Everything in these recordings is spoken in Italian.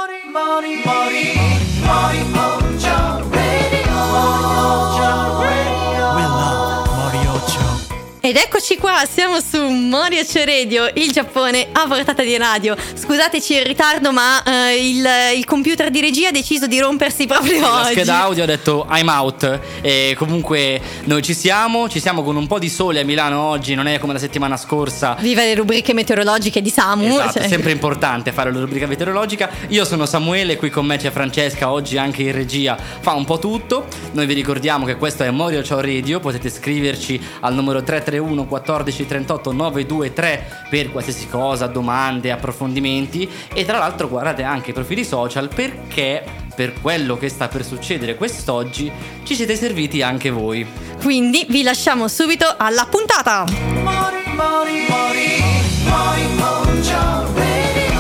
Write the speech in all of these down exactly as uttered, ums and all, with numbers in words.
Mori, Mori, Mori Mojo Radio. Mojo Radio. We love Moriocho. Ed eccoci qua, siamo su Moriocho Radio, il Giappone a portata di radio. Scusateci il ritardo, ma eh, il, il computer di regia ha deciso di rompersi proprio La oggi. scheda audio ha detto I'm out. E comunque noi ci siamo, ci siamo con un po' di sole a Milano oggi, non è come la settimana scorsa. Viva le rubriche meteorologiche di Samu. Esatto, cioè. è sempre importante fare la rubrica meteorologica. Io sono Samuele, qui con me c'è Francesca, oggi anche in regia fa un po' tutto. Noi vi ricordiamo che questo è Moriocho Radio, potete scriverci al numero tre tre uno quattordici trentotto nove due tre per qualsiasi cosa, domande, approfondimenti. E tra l'altro guardate anche i profili social, perché per quello che sta per succedere quest'oggi ci siete serviti anche voi. Quindi vi lasciamo subito alla puntata. Mori, Mori, Mori, Mori Mojo Radio.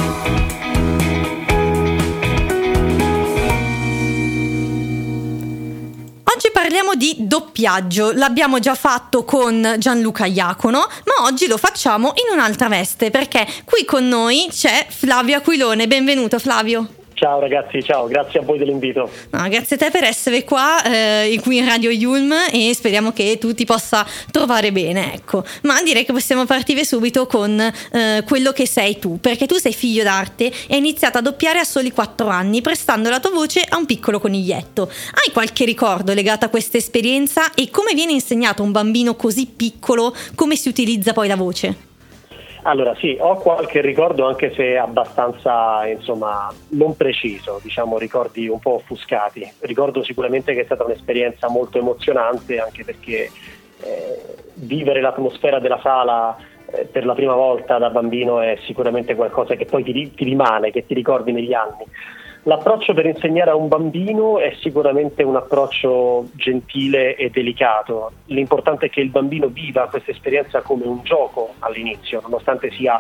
Oggi parliamo di doppiaggio, l'abbiamo già fatto con Gianluca Iacono, ma oggi lo facciamo in un'altra veste, perché qui con noi c'è Flavio Aquilone. Benvenuto Flavio. Ciao ragazzi, ciao, grazie a voi dell'invito. No, grazie a te per essere qua eh, qui in Radio Yulm, e speriamo che tu ti possa trovare bene, ecco. Ma direi che possiamo partire subito con eh, quello che sei tu, perché tu sei figlio d'arte e hai iniziato a doppiare a soli quattro anni, prestando la tua voce a un piccolo coniglietto. Hai qualche ricordo legato a questa esperienza e come viene insegnato a un bambino così piccolo come si utilizza poi la voce? Allora sì, ho qualche ricordo, anche se abbastanza, insomma, non preciso, diciamo ricordi un po' offuscati. Ricordo sicuramente che è stata un'esperienza molto emozionante, anche perché eh, vivere l'atmosfera della sala eh, per la prima volta da bambino è sicuramente qualcosa che poi ti, ti rimane, che ti ricordi negli anni. L'approccio per insegnare a un bambino è sicuramente un approccio gentile e delicato. L'importante è che il bambino viva questa esperienza come un gioco all'inizio, nonostante sia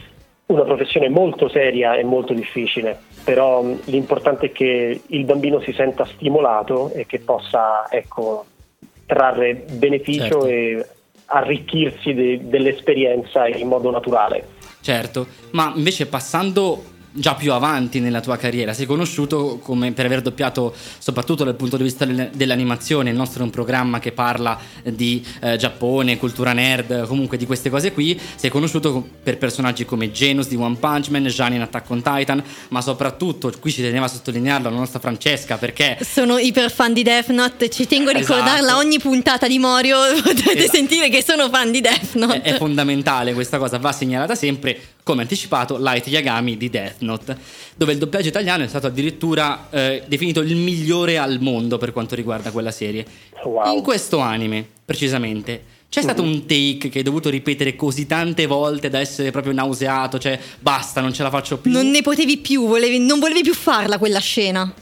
una professione molto seria e molto difficile. Però l'importante è che il bambino si senta stimolato e che possa, ecco, trarre beneficio, certo, e arricchirsi de- dell'esperienza in modo naturale. Certo, ma invece passando già più avanti nella tua carriera, sei conosciuto come per aver doppiato, soprattutto dal punto di vista dell'animazione. Il nostro è un programma che parla di eh, Giappone, cultura nerd, comunque di queste cose qui. Sei conosciuto per personaggi come Genos di One Punch Man, Jeanne in Attack on Titan, ma soprattutto, qui ci teneva a sottolinearlo la nostra Francesca, perché sono iper fan di Death Note, ci tengo a ricordarla, esatto, ogni puntata di Morio potete, esatto, sentire che sono fan di Death Note. È, è fondamentale, questa cosa va segnalata sempre. Come anticipato, Light Yagami di Death Note, dove il doppiaggio italiano è stato addirittura eh, definito il migliore al mondo per quanto riguarda quella serie. Wow. In questo anime, precisamente, c'è stato un take che hai dovuto ripetere così tante volte da essere proprio nauseato, cioè basta, non ce la faccio più? Non ne potevi più, volevi, non volevi più farla quella scena?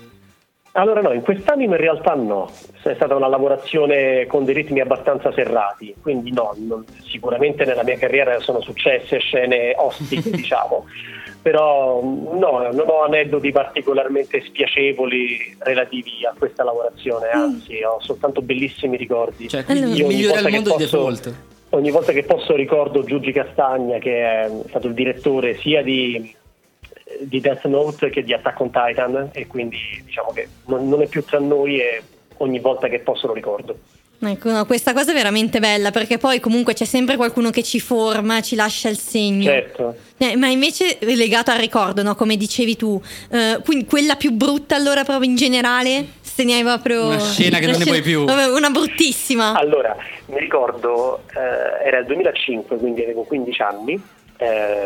Allora no, in quest'anime in realtà no, è stata una lavorazione con dei ritmi abbastanza serrati, quindi no, non, sicuramente nella mia carriera sono successe scene ostiche, diciamo, però no, non ho aneddoti particolarmente spiacevoli relativi a questa lavorazione, anzi ho soltanto bellissimi ricordi. Cioè, quindi il migliore al mondo di default. Ogni volta che posso ricordo Giugi Castagna, che è stato il direttore sia di... di Death Note che di Attack on Titan, e quindi diciamo che non, non è più tra noi e ogni volta che posso lo ricordo. Ecco, no, questa cosa è veramente bella, perché poi comunque c'è sempre qualcuno che ci forma, ci lascia il segno. Certo. Eh, ma invece legato al ricordo, no, come dicevi tu, eh, quindi quella più brutta allora proprio in generale, se ne hai proprio una scena che non ne puoi più. Vabbè, una bruttissima. Allora, mi ricordo eh, era il duemilacinque, quindi avevo quindici anni. Eh,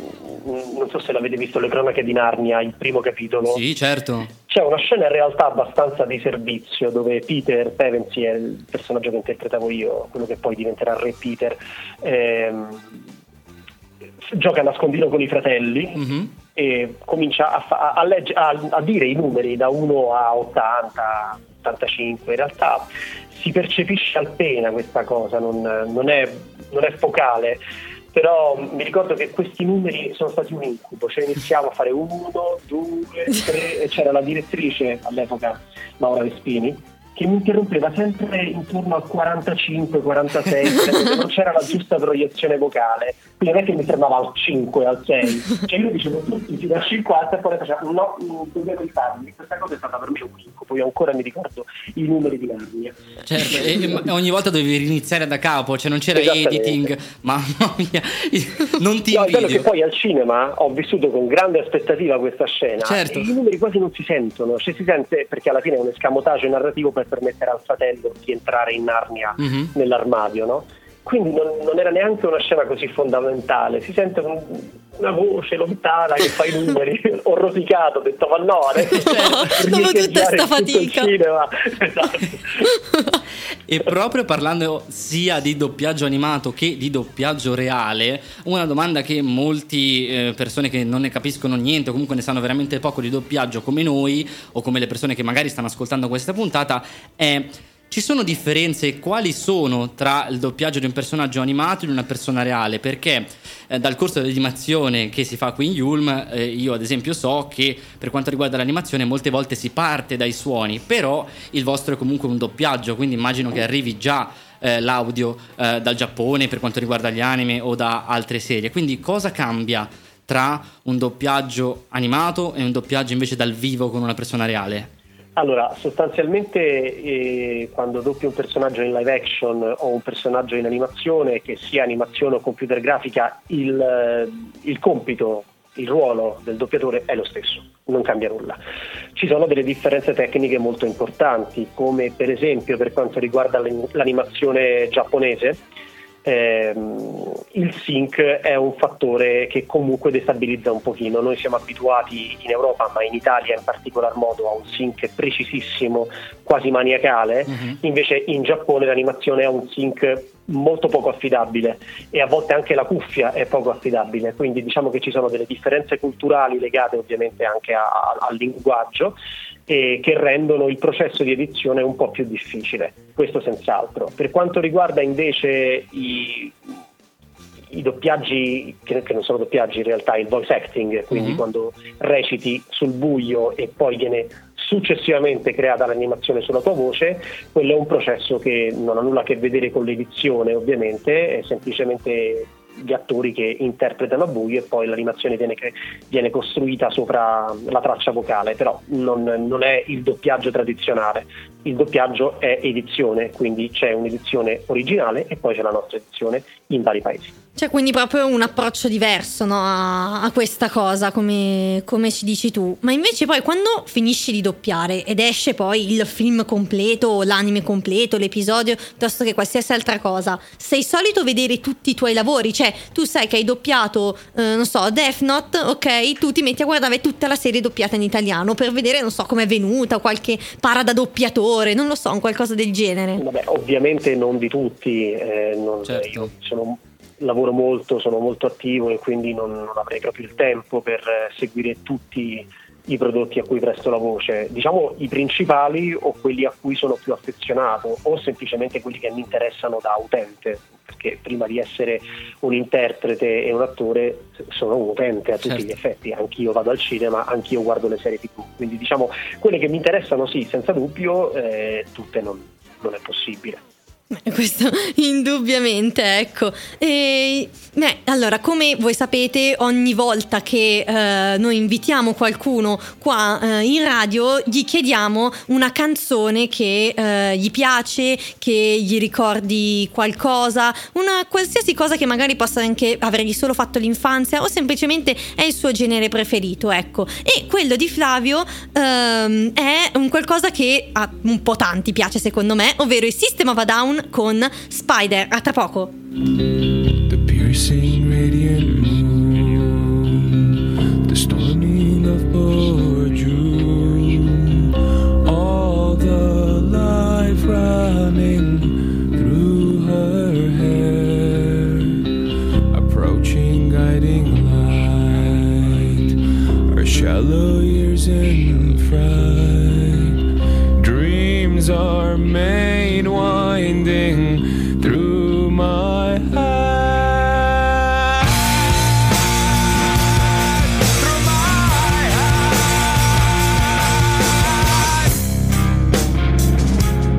non so se l'avete visto, Le cronache di Narnia, il primo capitolo. Sì, certo. C'è una scena in realtà abbastanza di servizio dove Peter Pevensie, è il personaggio che interpretavo io, quello che poi diventerà Re Peter, ehm, gioca a nascondino con i fratelli, mm-hmm, e comincia a, fa- a, legge- a, a dire i numeri da uno a ottanta, ottantacinque. In realtà si percepisce appena questa cosa, non, non, è, non è focale. Però mi ricordo che questi numeri sono stati un incubo, cioè iniziamo a fare uno, due, tre, e c'era la direttrice all'epoca, Maura Vespini, che mi interrompeva sempre intorno al quarantacinque quarantasei, non c'era la giusta proiezione vocale, quindi non è che mi fermava al cinque, al sei, cioè io dicevo tutti fino a cinquanta e poi facevo no, dovevo rifarmi. Questa cosa è stata per me un incubo, poi ancora mi ricordo i numeri di Narnia. Certo, e, e ogni volta dovevi riniziare da capo, cioè non c'era editing, mamma mia, non ti no, è bello invidio. che poi al cinema ho vissuto con grande aspettativa questa scena, certo. E i numeri quasi non si sentono, cioè si sente perché alla fine è un escamotage narrativo per permettere al fratello di entrare in Narnia mm-hmm. nell'armadio, no? Quindi non, non era neanche una scena così fondamentale, si sente un, una voce lontana che fa i numeri, ho rosicato, ho detto ma no, adesso certo. dopo tutta sta fatica. Esatto. E proprio parlando sia di doppiaggio animato che di doppiaggio reale, una domanda che molti eh, persone che non ne capiscono niente o comunque ne sanno veramente poco di doppiaggio come noi o come le persone che magari stanno ascoltando questa puntata è: ci sono differenze? Quali sono tra il doppiaggio di un personaggio animato e di una persona reale? Perché eh, dal corso dell'animazione che si fa qui in Yulm, eh, io ad esempio so che per quanto riguarda l'animazione molte volte si parte dai suoni, però il vostro è comunque un doppiaggio, quindi immagino che arrivi già eh, l'audio eh, dal Giappone per quanto riguarda gli anime o da altre serie. Quindi cosa cambia tra un doppiaggio animato e un doppiaggio invece dal vivo con una persona reale? Allora, sostanzialmente eh, quando doppi un personaggio in live action o un personaggio in animazione, che sia animazione o computer grafica, il, eh, il compito, il ruolo del doppiatore è lo stesso, non cambia nulla. Ci sono delle differenze tecniche molto importanti, come per esempio per quanto riguarda l'animazione giapponese. Eh, il sync è un fattore che comunque destabilizza un pochino. Noi siamo abituati in Europa, ma in Italia in particolar modo, a un sync precisissimo, quasi maniacale. Uh-huh. Invece in Giappone l'animazione ha un sync molto poco affidabile e a volte anche la cuffia è poco affidabile, quindi diciamo che ci sono delle differenze culturali legate ovviamente anche a, a, al linguaggio, e che rendono il processo di edizione un po' più difficile, questo senz'altro. Per quanto riguarda invece i, i doppiaggi, che, che non sono doppiaggi in realtà, il voice acting, quindi mm-hmm. quando reciti sul buio e poi viene successivamente creata l'animazione sulla tua voce, quello è un processo che non ha nulla a che vedere con l'edizione, ovviamente, è semplicemente gli attori che interpretano a buio e poi l'animazione viene, viene costruita sopra la traccia vocale, però non, non è il doppiaggio tradizionale. Il doppiaggio è edizione, quindi c'è un'edizione originale e poi c'è la nostra edizione in vari paesi. C'è quindi proprio un approccio diverso, no, a, a questa cosa, come, come ci dici tu. Ma invece poi quando finisci di doppiare ed esce poi il film completo, l'anime completo, l'episodio, piuttosto che qualsiasi altra cosa, sei solito vedere tutti i tuoi lavori? Cioè tu sai che hai doppiato, eh, non so, Death Note, ok? Tu ti metti a guardare tutta la serie doppiata in italiano per vedere, non so, com'è venuta, qualche parada doppiatore, non lo so, un qualcosa del genere. Vabbè, ovviamente non di tutti, eh, non, certo. Io sono... lavoro molto, sono molto attivo e quindi non, non avrei proprio il tempo per seguire tutti i prodotti a cui presto la voce. Diciamo i principali o quelli a cui sono più affezionato o semplicemente quelli che mi interessano da utente, perché prima di essere un interprete e un attore sono un utente a tutti certo. gli effetti. Anch'io vado al cinema, anch'io guardo le serie tivù, quindi diciamo quelle che mi interessano sì, senza dubbio, eh, tutte non, non è possibile. Questo indubbiamente, ecco. E, beh, allora, come voi sapete, ogni volta che eh, noi invitiamo qualcuno qua eh, in radio, gli chiediamo una canzone che eh, gli piace, che gli ricordi qualcosa, una qualsiasi cosa che magari possa anche avergli solo fatto l'infanzia o semplicemente è il suo genere preferito, ecco. E quello di Flavio ehm, è un qualcosa che a un po' tanti piace secondo me, ovvero il System of a Down con Spider. A tra poco. The piercing radiant moon, the storming of June, all the life running through her hair, approaching guiding light, our shallow years in fright, dreams are made winding through my head, through my head.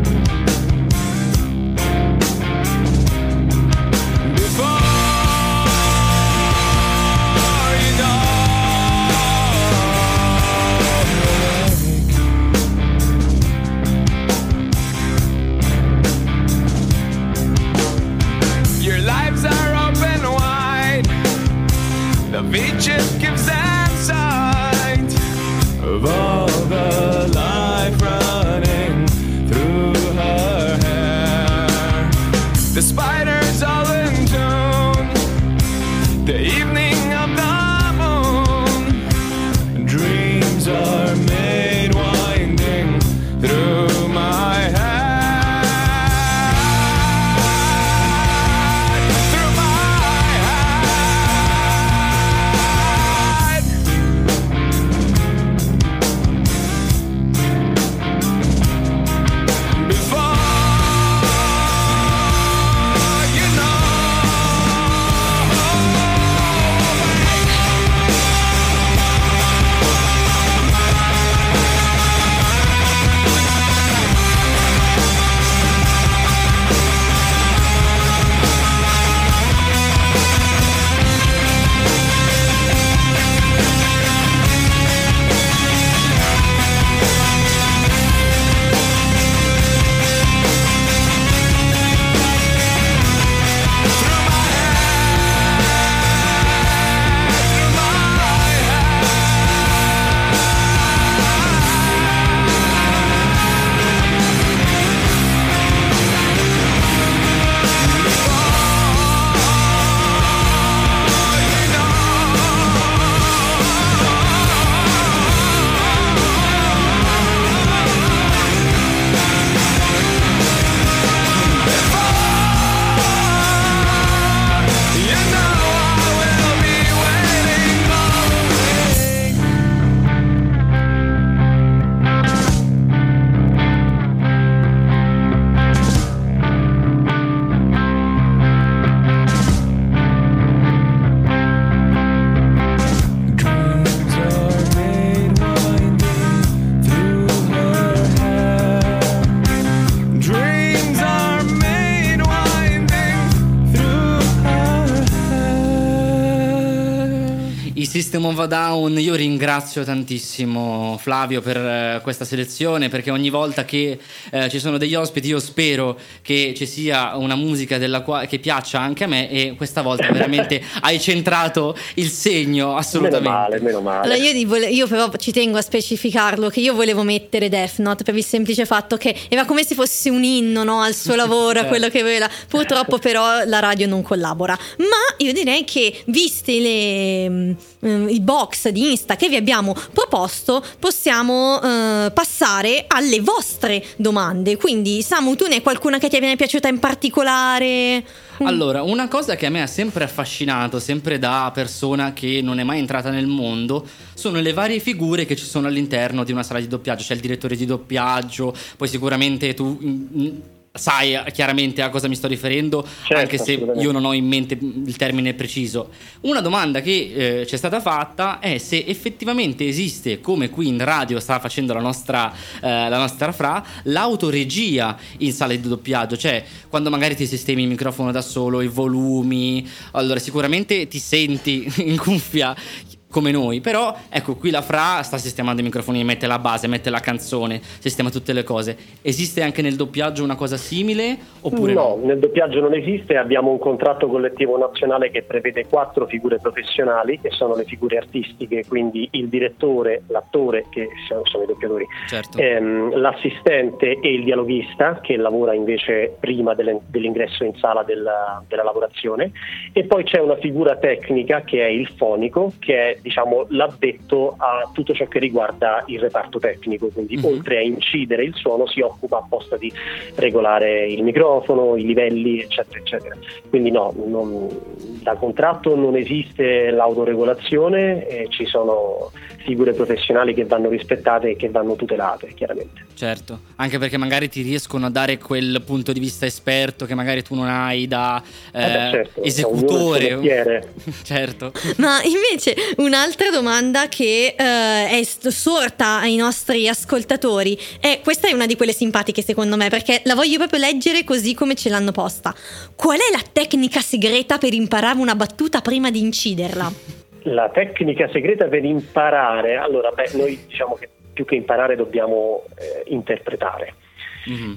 va down. Io ringrazio tantissimo Flavio per eh, questa selezione, perché ogni volta che eh, ci sono degli ospiti io spero che ci sia una musica della qua- che piaccia anche a me, e questa volta veramente hai centrato il segno, assolutamente. Meno male, meno male. Allora io, di vole- io però ci tengo a specificarlo che io volevo mettere Death Note per il semplice fatto che era come se fosse un inno, no, al suo lavoro, a quello che voleva. Purtroppo però la radio non collabora. Ma io direi che viste le, mm, i box di Insta che vi abbiamo proposto, possiamo eh, passare alle vostre domande. Quindi Samu, tu ne hai qualcuna che ti viene piaciuta in particolare? Allora, una cosa che a me ha sempre affascinato, sempre da persona che non è mai entrata nel mondo, sono le varie figure che ci sono all'interno di una sala di doppiaggio. C'è il direttore di doppiaggio, poi sicuramente tu mm, mm, sai chiaramente a cosa mi sto riferendo, Certo, anche se assolutamente. io non ho in mente il termine preciso. Una domanda che eh, ci è stata fatta è se effettivamente esiste, come qui in radio sta facendo la nostra, eh, la nostra Fra, l'autoregia in sala di doppiaggio, cioè quando magari ti sistemi il microfono da solo, i volumi. Allora sicuramente ti senti in cuffia come noi, però ecco, qui la Fra sta sistemando i microfoni, mette la base, mette la canzone, sistema tutte le cose. Esiste anche nel doppiaggio una cosa simile oppure no? No, nel doppiaggio non esiste. Abbiamo un contratto collettivo nazionale che prevede quattro figure professionali, che sono le figure artistiche, quindi il direttore, l'attore, che sono, sono i doppiatori, Certo. ehm, l'assistente e il dialoghista, che lavora invece prima delle- dell'ingresso in sala della, della lavorazione, e poi c'è una figura tecnica che è il fonico, che è, diciamo, l'addetto a tutto ciò che riguarda il reparto tecnico, quindi Mhm. oltre a incidere il suono si occupa apposta di regolare il microfono, i livelli, eccetera eccetera. Quindi no, non- da contratto non esiste l'autoregolazione, e ci sono figure professionali che vanno rispettate e che vanno tutelate, chiaramente. Certo, anche perché magari ti riescono a dare quel punto di vista esperto che magari tu non hai da eh, Eh beh, certo, esecutore. ognuno il suo mestiere. Certo. Ma invece un'altra domanda che eh, è s- sorta ai nostri ascoltatori è, questa è una di quelle simpatiche secondo me, perché la voglio proprio leggere così come ce l'hanno posta. Qual è la tecnica segreta per imparare una battuta prima di inciderla? La tecnica segreta per imparare, allora, beh, noi diciamo che più che imparare dobbiamo eh, interpretare. Mhm.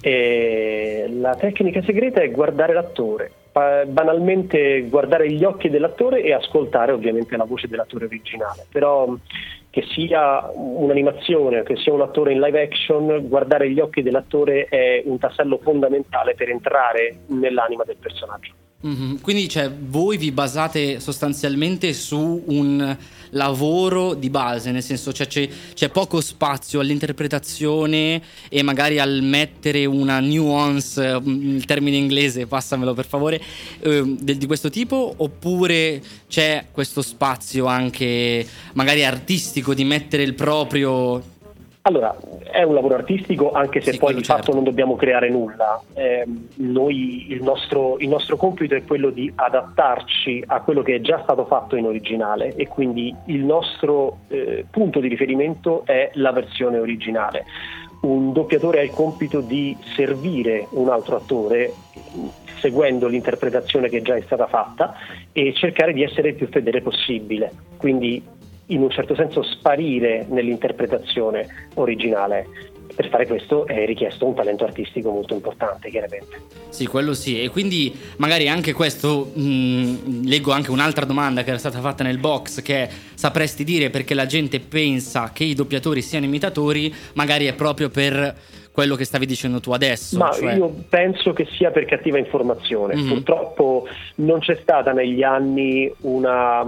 E la tecnica segreta è guardare l'attore, Pa- banalmente guardare gli occhi dell'attore e ascoltare ovviamente la voce dell'attore originale, però che sia un'animazione o che sia un attore in live action, guardare gli occhi dell'attore è un tassello fondamentale per entrare nell'anima del personaggio. Mhm. Quindi cioè, voi vi basate sostanzialmente su un lavoro di base, nel senso cioè, c'è, c'è poco spazio all'interpretazione e magari al mettere una nuance, eh, il termine inglese, passamelo per favore, eh, del- di questo tipo, oppure c'è questo spazio anche magari artistico di mettere il proprio... Allora, è un lavoro artistico, anche se Sì, poi quello di fatto certo. non dobbiamo creare nulla. Ehm, noi, il nostro, il nostro compito è quello di adattarci a quello che è già stato fatto in originale, e quindi il nostro eh, punto di riferimento è la versione originale. Un doppiatore ha il compito di servire un altro attore seguendo l'interpretazione che già è stata fatta e cercare di essere il più fedele possibile. Quindi in un certo senso sparire nell'interpretazione originale. Per fare questo è richiesto un talento artistico molto importante, chiaramente. Sì, quello sì. E quindi magari anche questo, mh, leggo anche un'altra domanda che era stata fatta nel box, che è, sapresti dire perché la gente pensa che i doppiatori siano imitatori? Magari è proprio per quello che stavi dicendo tu adesso. Ma cioè... io penso che sia per cattiva informazione. Mhm. Purtroppo non c'è stata negli anni una,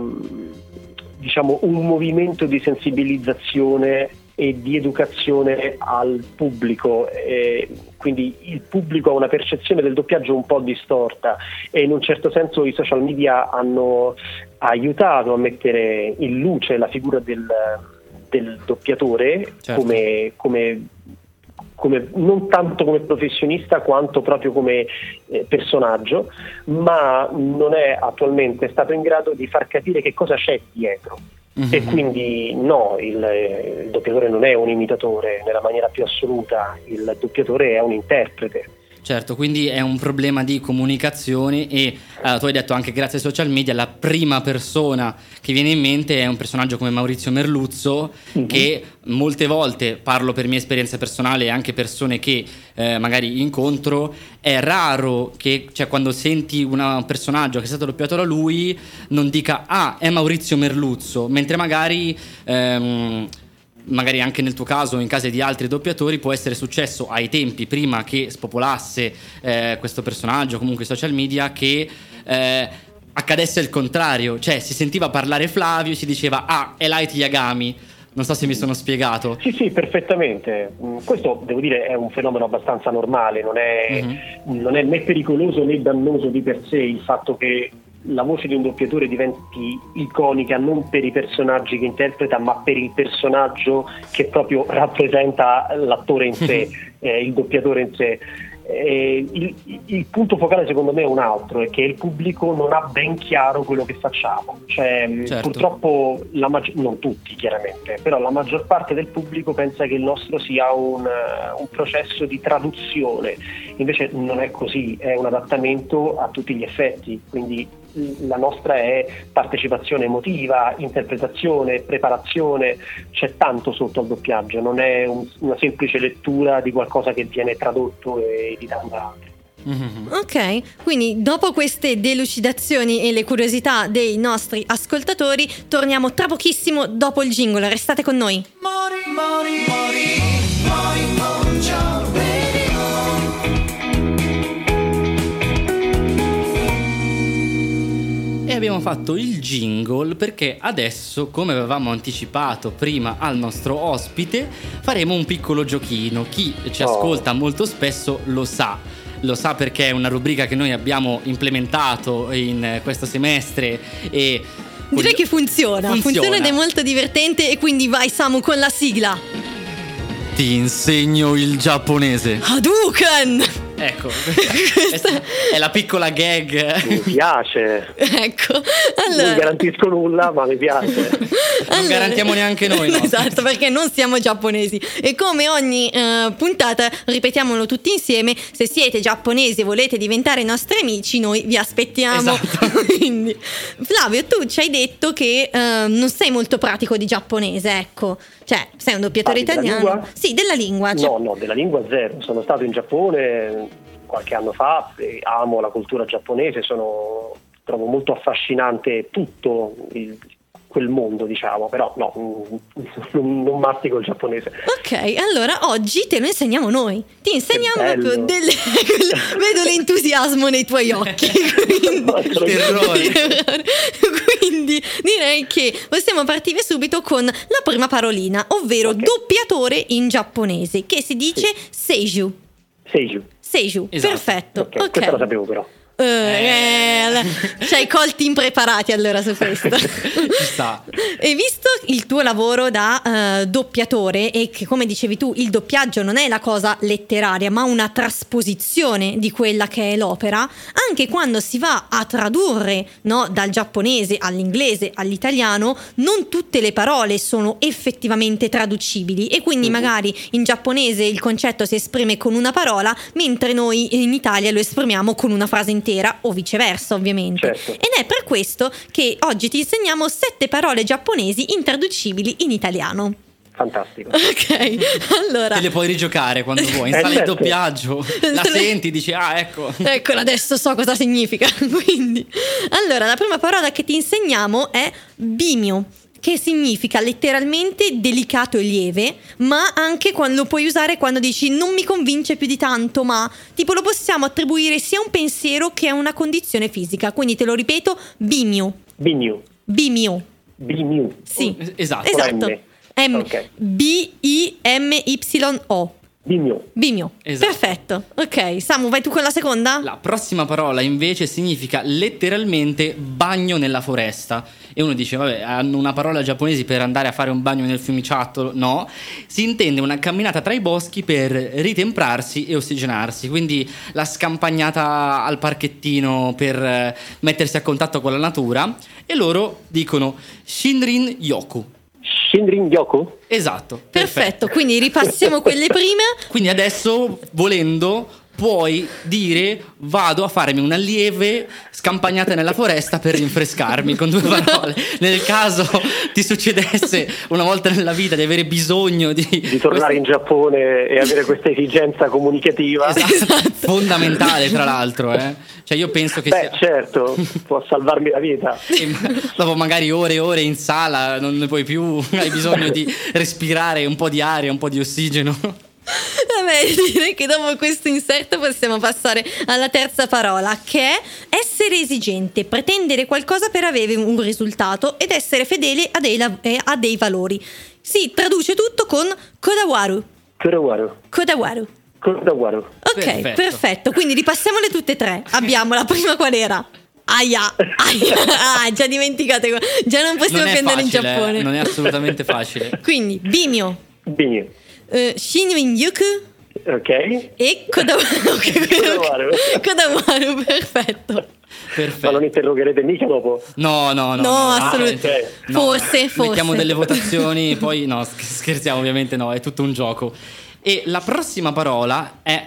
diciamo, un movimento di sensibilizzazione e di educazione al pubblico, e quindi il pubblico ha una percezione del doppiaggio un po' distorta, e in un certo senso i social media hanno aiutato a mettere in luce la figura del, del doppiatore, Certo. come, come come, non tanto come professionista quanto proprio come eh, personaggio, ma non è attualmente stato in grado di far capire che cosa c'è dietro. Mhm. E quindi no, il, il doppiatore non è un imitatore nella maniera più assoluta, il doppiatore è un interprete, Certo, quindi è un problema di comunicazione e eh, tu hai detto anche grazie ai social media la prima persona che viene in mente è un personaggio come Maurizio Merluzzo, Mhm. che molte volte, parlo per mia esperienza personale e anche persone che eh, magari incontro, è raro che, cioè, quando senti un personaggio che è stato doppiato da lui non dica ah è Maurizio Merluzzo, mentre magari ehm, magari anche nel tuo caso o in case di altri doppiatori può essere successo ai tempi prima che spopolasse eh, questo personaggio, comunque i social media, che eh, accadesse il contrario, cioè si sentiva parlare Flavio e si diceva ah è Light Yagami. Non so se mi sono spiegato. Sì, sì, perfettamente. Mm, Questo, devo dire, è un fenomeno abbastanza normale, non è, Mhm. non è né pericoloso né dannoso di per sé il fatto che la voce di un doppiatore diventi iconica non per i personaggi che interpreta, ma per il personaggio che proprio rappresenta l'attore in sé, eh, il doppiatore in sé. Eh, il, il punto focale secondo me è un altro, è che il pubblico non ha ben chiaro quello che facciamo, cioè mh, Certo. purtroppo la maggi- non tutti chiaramente, però la maggior parte del pubblico pensa che il nostro sia un, eh, un processo di traduzione, invece non è così, è un adattamento a tutti gli effetti, quindi l- la nostra è partecipazione emotiva, interpretazione, preparazione, c'è tanto sotto al doppiaggio, non è un- una semplice lettura di qualcosa che viene tradotto e editato da altri. Mhm. Ok, quindi dopo queste delucidazioni e le curiosità dei nostri ascoltatori, torniamo tra pochissimo dopo il jingle. Restate con noi. Mori, Mori, Mori, Mori Mojo Radio. E abbiamo fatto il jingle perché adesso, come avevamo anticipato prima al nostro ospite, faremo un piccolo giochino. Chi ci Oh. ascolta molto spesso lo sa. Lo sa perché è una rubrica che noi abbiamo implementato in eh, questo semestre e Direi che funziona, funziona, Funziona. ed è molto divertente, e quindi vai Samu con la sigla. ti insegno il giapponese. Hadouken! Ecco, questa è la piccola gag. Mi piace, Ecco, non allora... garantisco nulla, ma mi piace. Non garantiamo neanche noi, no? Esatto, perché non siamo giapponesi. E come ogni eh, puntata, ripetiamolo tutti insieme: se siete giapponesi e volete diventare nostri amici, noi vi aspettiamo. Esatto. Quindi, Flavio, tu ci hai detto che eh, non sei molto pratico di giapponese, ecco. Cioè, sei un doppiatore Parli della italiano. lingua? Sì, della lingua. Cioè, No, no, della lingua zero. Sono stato in Giappone qualche anno fa, e amo la cultura giapponese, sono, trovo molto affascinante tutto il- quel mondo, diciamo, però no, mm, non, non mastico il giapponese. Ok, allora oggi te lo insegniamo noi. Ti insegniamo Che bello. proprio delle... Vedo l'entusiasmo nei tuoi occhi. Quindi... Terrore. Quindi direi che possiamo partire subito con la prima parolina, ovvero Ok. doppiatore in giapponese, che si dice seiju. Seiju. Seiju, Esatto. perfetto. Ok, Ok. questa la sapevo però. Eh, eh, ci hai colti impreparati allora su questo. Ci sta. E visto il tuo lavoro da eh, doppiatore, e che, come dicevi tu, il doppiaggio non è la cosa letteraria ma una trasposizione di quella che è l'opera, anche quando si va a tradurre, no, dal giapponese all'inglese all'italiano, non tutte le parole sono effettivamente traducibili, e quindi Mhm. magari in giapponese il concetto si esprime con una parola, mentre noi in Italia lo esprimiamo con una frase intera, o viceversa ovviamente. Certo. Ed è per questo che oggi ti insegniamo sette parole giapponesi intraducibili in italiano. Fantastico. Ok, allora... Te le puoi rigiocare quando vuoi. Eh, Installi il certo. doppiaggio, la senti, dici ah ecco. Ecco, adesso so cosa significa. Quindi, allora, la prima parola che ti insegniamo è bimyo, che significa letteralmente delicato e lieve, ma anche quando lo puoi usare quando dici non mi convince più di tanto, ma tipo lo possiamo attribuire sia a un pensiero che a una condizione fisica. Quindi te lo ripeto, bimyo, Bimyu. bimyo. Bimyu. Sì, Esatto. esatto. M Ok. B I M Y O. Bimyu. Bimyo. Esatto. Perfetto. Ok, Samu, vai tu con la seconda? La prossima parola invece significa letteralmente bagno nella foresta. E uno dice, vabbè, hanno una parola giapponese per andare a fare un bagno nel fiumiciattolo. No, si intende una camminata tra i boschi per ritemprarsi e ossigenarsi. Quindi la scampagnata al parchettino per eh, mettersi a contatto con la natura. E loro dicono Shinrin Yoku. Shinrin Yoku? Esatto. Perfetto, quindi ripassiamo quelle prime. Quindi adesso, volendo, puoi dire vado a farmi una lieve scampagnata nella foresta per rinfrescarmi con due parole. Nel caso ti succedesse una volta nella vita di avere bisogno di, Di tornare in Giappone e avere questa esigenza comunicativa. Esatto. Fondamentale tra l'altro, eh. Cioè io penso che Beh, sia... certo, può salvarmi la vita. E ma- dopo magari ore e ore in sala non ne puoi più, hai bisogno di respirare un po' di aria, un po' di ossigeno. Vabbè, direi che dopo questo inserto possiamo passare alla terza parola, che è essere esigente, pretendere qualcosa per avere un risultato ed essere fedele a dei, la- eh, a dei valori. Si traduce tutto con kodawaru. Kodawaru. Kodawaru. Kodawaru. Ok, Perfetto. perfetto. Quindi ripassiamole tutte e tre. Abbiamo la prima qual era? Aia, aia. Ah, già dimenticate. Già non possiamo Non è più andare in facile, eh, Giappone. non è assolutamente facile. Quindi Bimio, Bini. eh, Shinrin-yuku Ok. e Kodawaru. Kodawaru. Kodawaru, perfetto. Ma Perfetto. non interrogherete mica dopo? No, no, no. No, no. assolutamente. ok. No, Forse, forse. Mettiamo delle votazioni, poi no, sch- scherziamo ovviamente no, è tutto un gioco. E la prossima parola è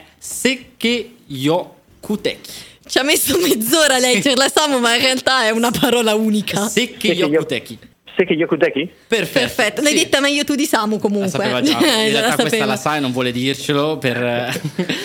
Sekkeyokuteki. Ci ha messo mezz'ora a leggerla, Samu, ma in realtà è una parola unica. Sekkeyokuteki. Sekiyokuteki? Perfetto. Perfetto, l'hai sì. detta meglio tu di Samu La comunque. sapeva già. Eh, In già realtà questa sapevo. la sa e non vuole dircelo per...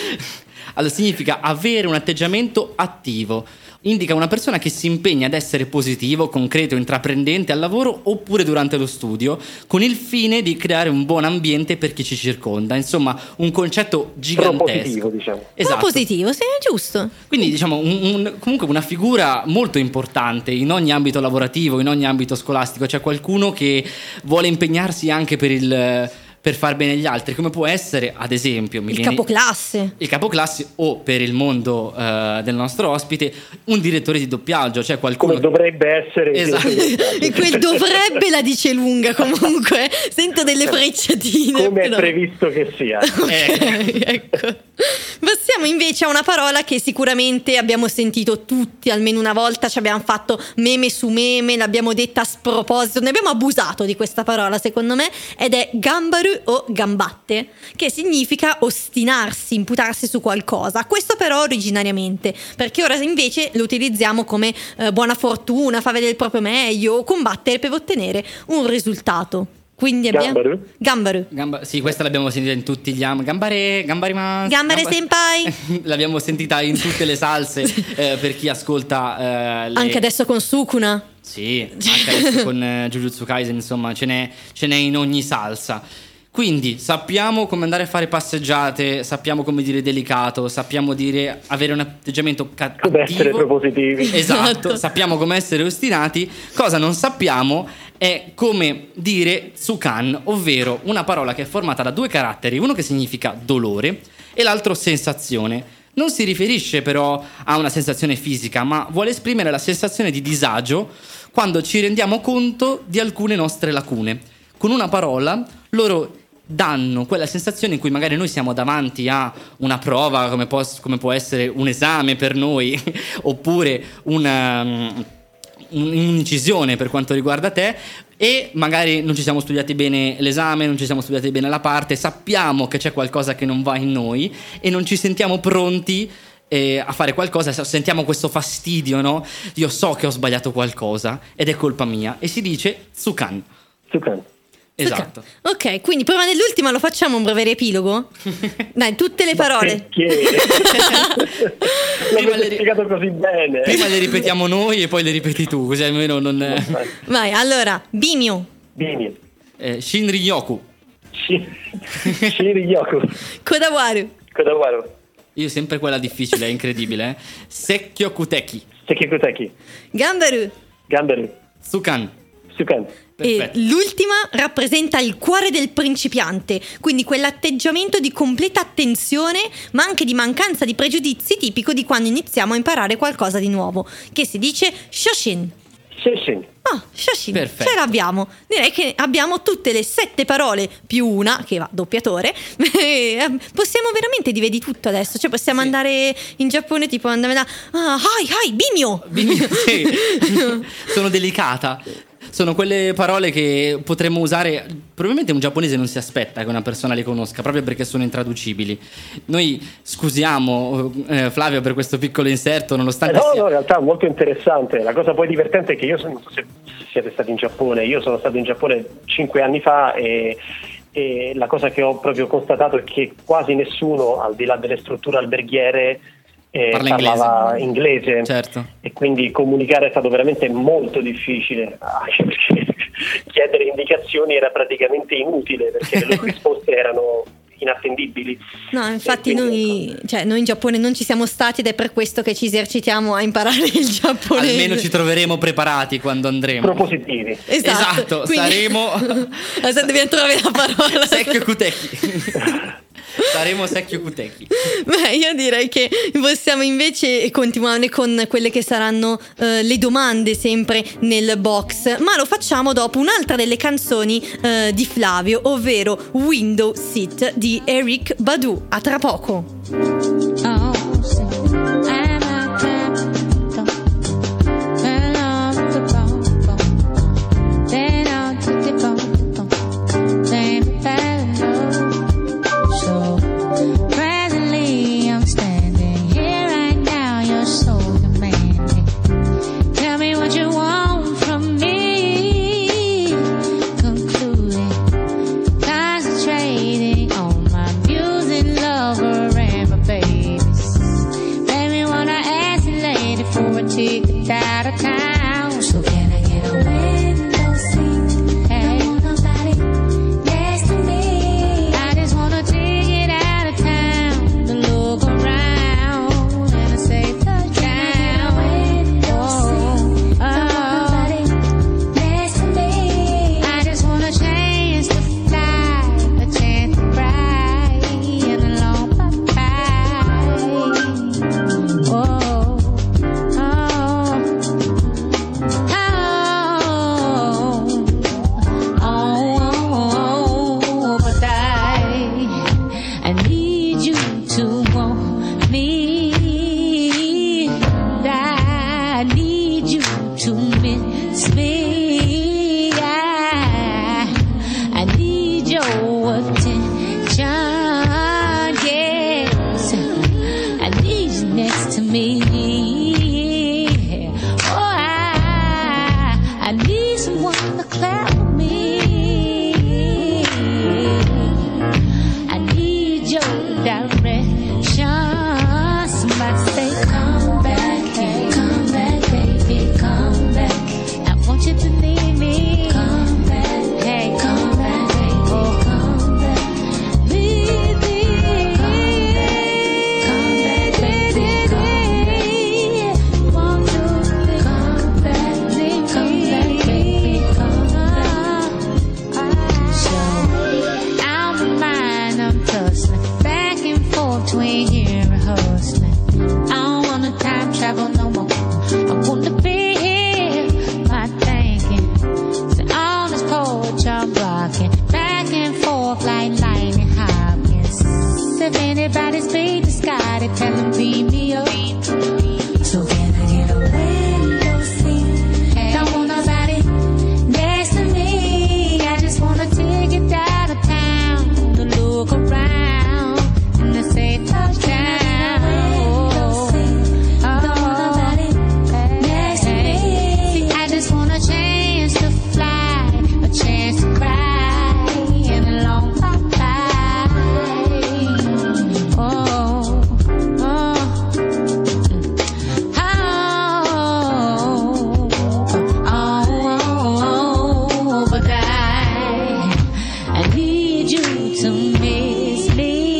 Allora significa avere un atteggiamento attivo. Indica una persona che si impegna ad essere positivo, concreto, intraprendente al lavoro oppure durante lo studio, con il fine di creare un buon ambiente per chi ci circonda. Insomma, un concetto gigantesco. Propositivo, diciamo. Esatto. Propositivo, sì, è giusto. Quindi diciamo un- un- comunque una figura molto importante in ogni ambito lavorativo, in ogni ambito scolastico. C'è qualcuno che vuole impegnarsi anche per il per far bene agli altri, come può essere ad esempio mi Il viene- capoclasse. il capoclasse o per il mondo eh, del nostro ospite un direttore di doppiaggio, cioè qualcuno Come dovrebbe essere. Esatto. E quel dovrebbe la dice lunga comunque. Sento delle frecciatine. Come è però. previsto che sia. Eh, Ecco. Passiamo invece a una parola che sicuramente abbiamo sentito tutti almeno una volta, ci abbiamo fatto meme su meme, l'abbiamo detta a sproposito, ne abbiamo abusato di questa parola secondo me, ed è gambaru o gambatte, che significa ostinarsi, imputarsi su qualcosa. Questo però originariamente, perché ora invece lo utilizziamo come eh, buona fortuna, fa vedere il proprio meglio o combattere per ottenere un risultato. Quindi abbiamo Gambaru? Gambaru. Gamba- sì, questa l'abbiamo sentita in tutti gli am- Gambare, gambarimasu. Gambare Gamba- senpai. L'abbiamo sentita in tutte le salse eh, per chi ascolta eh, le- Anche adesso con Sukuna. Sì, anche adesso con eh, Jujutsu Kaisen, insomma, ce n'è, ce n'è in ogni salsa. Quindi sappiamo come andare a fare passeggiate, sappiamo come dire delicato, sappiamo dire avere un atteggiamento ca- Come attivo. essere propositivi. Esatto, Esatto. sappiamo come essere ostinati. Cosa non sappiamo è come dire tsukan, ovvero una parola che è formata da due caratteri, uno che significa dolore e l'altro sensazione. Non si riferisce però a una sensazione fisica, ma vuole esprimere la sensazione di disagio quando ci rendiamo conto di alcune nostre lacune. Con una parola loro danno quella sensazione in cui magari noi siamo davanti a una prova come può, come può essere un esame per noi oppure una, um, un'incisione per quanto riguarda te e magari non ci siamo studiati bene l'esame, non ci siamo studiati bene la parte, sappiamo che c'è qualcosa che non va in noi e non ci sentiamo pronti eh, a fare qualcosa, sentiamo questo fastidio, no? Io so che ho sbagliato qualcosa ed è colpa mia e si dice tsukan. Tsukan. Esatto. Ok, quindi prima dell'ultima lo facciamo un breve riepilogo? Dai, tutte le parole. Perché? Prima L'avete le ri- spiegato così bene. Prima le ripetiamo noi e poi le ripeti tu, così almeno non... Vai, allora, Bimio, Bini. Eh, Shinryoku. Shi- Shiryoku. Kodawaru, Kodawaru. Io sempre quella difficile, è incredibile. Eh? Sekkyokuteki. Sekikuteki. Gambaru. Gambaru. Tsukan. Tsukan. Perfetto. E l'ultima rappresenta il cuore del principiante, quindi quell'atteggiamento di completa attenzione, ma anche di mancanza di pregiudizi tipico di quando iniziamo a imparare qualcosa di nuovo, che si dice Shoshin. Shoshin. Ah, Shoshin, Perfetto. ce l'abbiamo. Direi che abbiamo tutte le sette parole più una, che va doppiatore. Possiamo veramente dire di tutto adesso. Cioè possiamo Sì. andare in Giappone tipo andare da ah, hi, hi, Bimio. Bimio, sì. Sono delicata. sono quelle parole che potremmo usare. Probabilmente un giapponese non si aspetta che una persona le conosca, proprio perché sono intraducibili. Noi scusiamo eh, Flavio per questo piccolo inserto, nonostante Eh no, sia... no, in realtà è molto interessante. La cosa poi divertente è che io sono, non so se siete stati in Giappone, io sono stato in Giappone cinque anni fa e, e la cosa che ho proprio constatato è che quasi nessuno, al di là delle strutture alberghiere, eh, Parla parlava inglese, Certo. e quindi comunicare è stato veramente molto difficile, anche perché chiedere indicazioni era praticamente inutile, perché le loro risposte erano inattendibili. No, infatti E quindi, noi, cioè, noi in Giappone non ci siamo stati ed è per questo che ci esercitiamo a imparare il giapponese. Almeno ci troveremo preparati quando andremo. propositivi. Esatto, Esatto, quindi- saremo- Adesso dobbiamo trovare la parola. Secchio Kuteki. Saremo Secchio Kuteki. Beh, io direi che possiamo invece continuare con quelle che saranno eh, le domande sempre nel box, ma lo facciamo dopo un'altra delle canzoni eh, di Flavio, ovvero Window Seat di Eric Badu. A tra poco. Oh, see, I'm a captain, and I'm the bone, then I'll take the bone, then the fellow. So presently I'm standing here right now. You're so demanding. Tell me what you want from me. Concluding, concentrating on my music lover and my babies. Made me wanna ask you lady for a ticket out of town. So can I get a window seat? Hey. Don't want nobody next to me. I just want a ticket out of town to look around and a safe touchdown. Oh, oh. Next to me. I just want a chance to fly, a chance to cry, and a long bye-bye. Oh, oh, oh, oh, but I, I need you to want me. I need you to miss me. I, I need your attention. Yes, I need you next to me. Oh, I, I need someone to clap for me. I need your direction. Somebody say, come back, hey, come back, baby, come back. I want you to need me. Come back, hey, come back, baby, come back. Need me. Come back, baby, come back. Want to come back, need come back, baby, come back. So out of mind, I'm tussling back and forth between here and hustling. I don't wanna time travel no more. I wanna be here, my thinking. So all this porch I'm blocking, back and forth like lightning Hopkins. If anybody speak the sky, they tell them beam me up. So can I get a window seat? Don't want nobody next to me. I just want a ticket out of town to look around and to say touchdown. Oh, oh, next to me. I just want a chance to fly, a chance to cry, and a long bye-bye. Oh, oh, oh, oh, but I, I need you to miss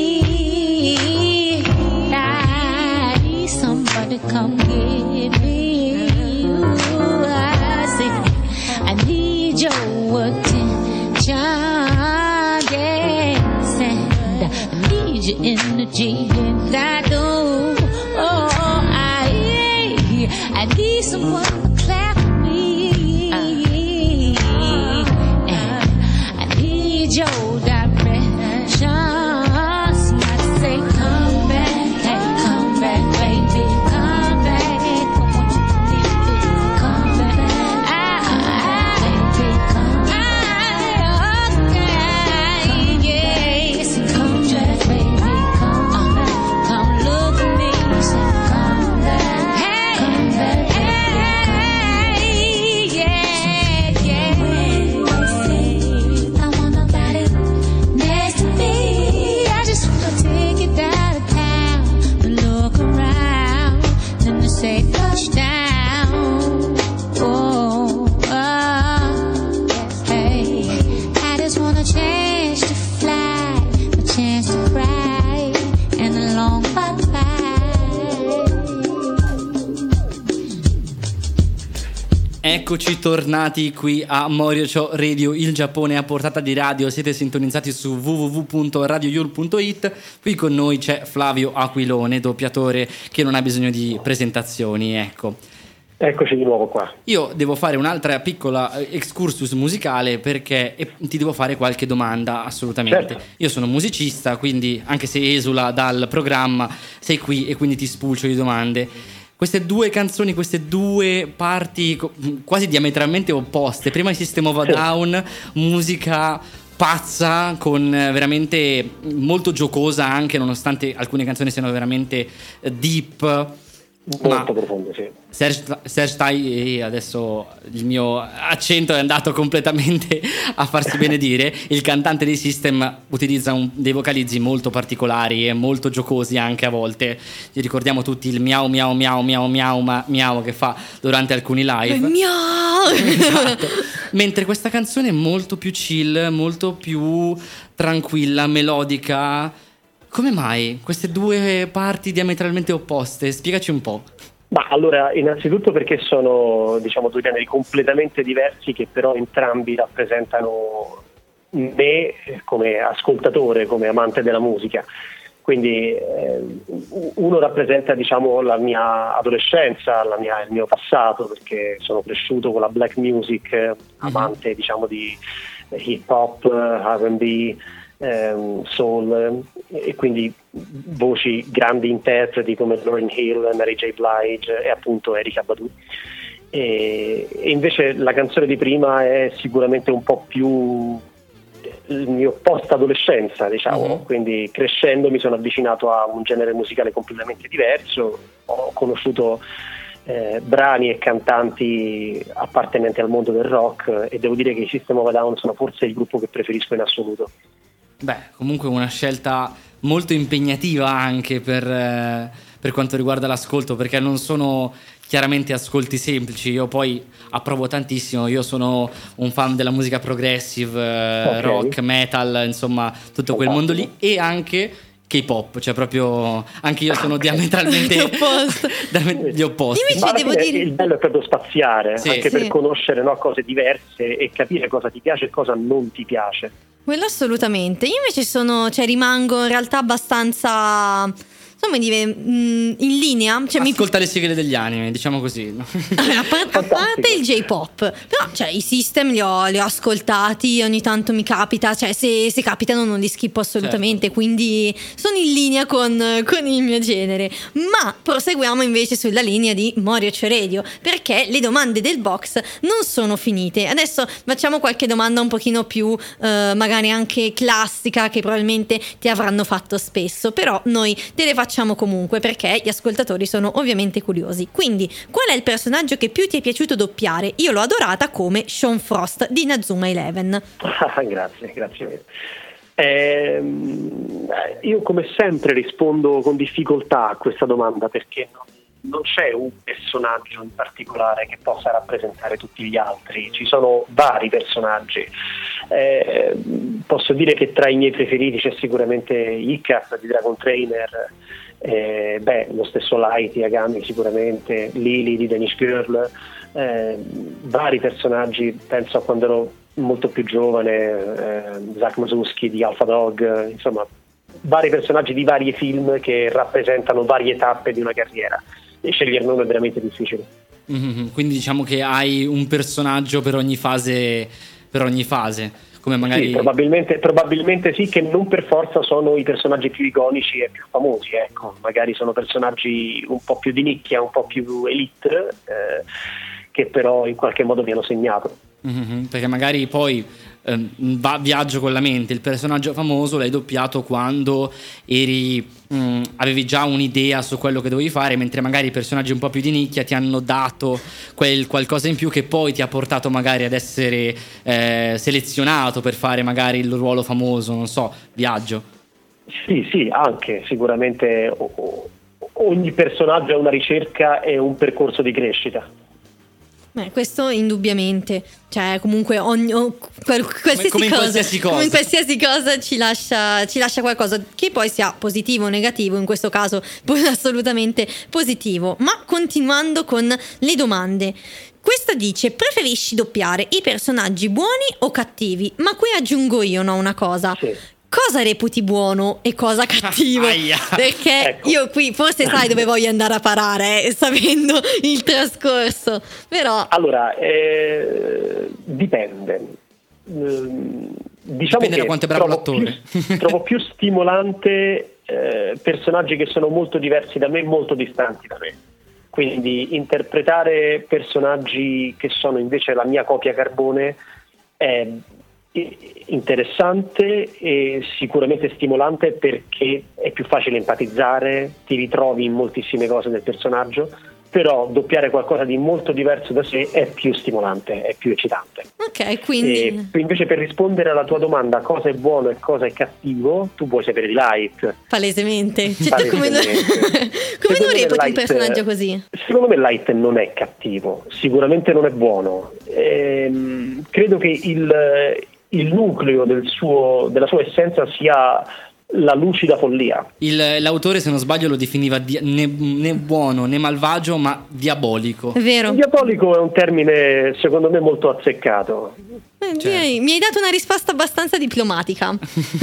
me. I need somebody to come get me. Ooh, I say, I need your attention, yes, and I need your energy, and I do. Oh, I, I need someone to clap for me, and I need your direction. Somebody say, come back, hey, come back, baby, come back. I want you to leave it, come back. I, I, Eccoci tornati qui a Morio Show Radio, il Giappone a portata di radio. Siete sintonizzati su w w w punto radio yul punto i t. Qui con noi c'è Flavio Aquilone, doppiatore che non ha bisogno di presentazioni, ecco. Eccoci di nuovo qua. Io devo fare un'altra piccola excursus musicale perché ti devo fare qualche domanda, assolutamente. Certo. Io sono musicista, quindi anche se esula dal programma sei qui e quindi ti spulcio di domande. Queste due canzoni, queste due parti co- quasi diametralmente opposte. Prima il System of a Down, musica pazza, con eh, veramente molto giocosa anche, nonostante alcune canzoni siano veramente eh, deep. Molto Ma profondo, sì. Serge, Serge Tai, adesso il mio accento è andato completamente a farsi benedire. Il cantante dei System utilizza un, dei vocalizzi molto particolari e molto giocosi anche a volte. Ci ricordiamo tutti il miau miau miau miau miau ma, miau che fa durante alcuni live. Miau! Esatto. Mentre questa canzone è molto più chill, molto più tranquilla, melodica. Come mai queste due parti diametralmente opposte? Spiegaci un po'. Ma allora, innanzitutto perché sono, diciamo, due generi completamente diversi che però entrambi rappresentano me come ascoltatore, come amante della musica. Quindi eh, uno rappresenta, diciamo, la mia adolescenza, la mia, il mio passato, perché sono cresciuto con la black music, amante, mm-hmm. diciamo, di hip hop, R and B, ehm, soul, e quindi voci, grandi interpreti come Lauryn Hill, Mary J. Blige e appunto Erykah Badu. E, e invece la canzone di prima è sicuramente un po' più il mio post-adolescenza, diciamo, uh-huh. Quindi crescendo mi sono avvicinato a un genere musicale completamente diverso, ho conosciuto eh, brani e cantanti appartenenti al mondo del rock e devo dire che i System of a Down sono forse il gruppo che preferisco in assoluto. Beh, comunque una scelta molto impegnativa anche per, eh, per quanto riguarda l'ascolto, perché non sono chiaramente ascolti semplici. Io poi approvo tantissimo, io sono un fan della musica progressive, eh, okay. rock, metal, insomma tutto quel mondo lì, e anche K-pop, cioè proprio anche io sono diametralmente Gli opposti. gli opposti. Dimmi- Ma alla devo fine dire- il bello è proprio spaziare, Sì. anche Sì. per conoscere, no, cose diverse e capire cosa ti piace e cosa non ti piace. Quello assolutamente. Io invece sono, cioè rimango in realtà abbastanza, come dire, mh, in linea. Cioè, mi, Ascolta le sigle degli anime, diciamo così, no? a, par- a parte il J-pop, però cioè, i System li ho, li ho ascoltati, ogni tanto mi capita, cioè se, se capitano non li schippo assolutamente, Certo. quindi sono in linea con, con il mio genere. Ma proseguiamo invece sulla linea di Morio Show Radio, perché le domande del box non sono finite. Adesso facciamo qualche domanda un pochino più eh, magari anche classica, che probabilmente ti avranno fatto spesso, però noi te le facciamo comunque perché gli ascoltatori sono ovviamente curiosi. Quindi, qual è il personaggio che più ti è piaciuto doppiare? Io l'ho adorata come Sean Frost di Inazuma Eleven. Grazie, grazie mille. Ehm, io come sempre rispondo con difficoltà a questa domanda perché non, non c'è un personaggio in particolare che possa rappresentare tutti gli altri, ci sono vari personaggi. Eh, posso dire che tra i miei preferiti c'è sicuramente Icar di Dragon Trainer, eh, beh, lo stesso Light di Yagami sicuramente, Lily di Danish Girl, eh, vari personaggi, penso a quando ero molto più giovane, eh, Zach Masuski di Alpha Dog, insomma vari personaggi di vari film che rappresentano varie tappe di una carriera e scegliere nome è veramente difficile. Mm-hmm. Quindi diciamo che hai un personaggio per ogni fase, per ogni fase. Come magari... Sì, probabilmente, probabilmente sì, che non per forza sono i personaggi più iconici e più famosi, ecco, magari sono personaggi un po' più di nicchia, un po' più elite, eh, che però in qualche modo mi hanno segnato. Mm-hmm, perché magari poi ehm, va viaggio con la mente, il personaggio famoso l'hai doppiato quando eri mh, avevi già un'idea su quello che dovevi fare, mentre magari i personaggi un po' più di nicchia ti hanno dato quel qualcosa in più che poi ti ha portato magari ad essere eh, selezionato per fare magari il ruolo famoso, non so, viaggio. Sì, sì, anche sicuramente o- ogni personaggio è una ricerca e un percorso di crescita. Beh, questo indubbiamente, cioè comunque ogni, o- qual- qualsiasi come in cosa, qualsiasi cosa. come in qualsiasi cosa ci lascia, ci lascia qualcosa, che poi sia positivo o negativo, in questo caso poi assolutamente positivo. Ma continuando con le domande, questa dice: preferisci doppiare i personaggi buoni o cattivi? Ma qui aggiungo io, no, una cosa. Sì. Cosa reputi buono e cosa cattivo? Aia. Perché Ecco. io qui forse sai dove voglio andare a parare, eh, sapendo il trascorso. Però Allora, eh, dipende. Ehm, Diciamo Dipende da che quanto è bravo trovo l'attore. più, trovo più stimolante eh, personaggi che sono molto diversi da me, molto distanti da me. Quindi interpretare personaggi che sono invece la mia copia carbone è interessante e sicuramente stimolante, perché è più facile empatizzare, ti ritrovi in moltissime cose del personaggio, però doppiare qualcosa di molto diverso da sé è più stimolante, è più eccitante. ok, quindi E invece, per rispondere alla tua domanda cosa è buono e cosa è cattivo, tu vuoi sapere di Light. palesemente, cioè, tu come, Palesemente. come Secondo non me reputi un Light- personaggio così? Secondo me Light non è cattivo, sicuramente non è buono. Ehm, credo che il, il nucleo del suo, della sua essenza sia la lucida follia. Il- l'autore, se non sbaglio, lo definiva di- né, né buono né malvagio, ma diabolico. È vero. Diabolico è un termine secondo me molto azzeccato. Eh, Certo. direi- mi hai dato una risposta abbastanza diplomatica.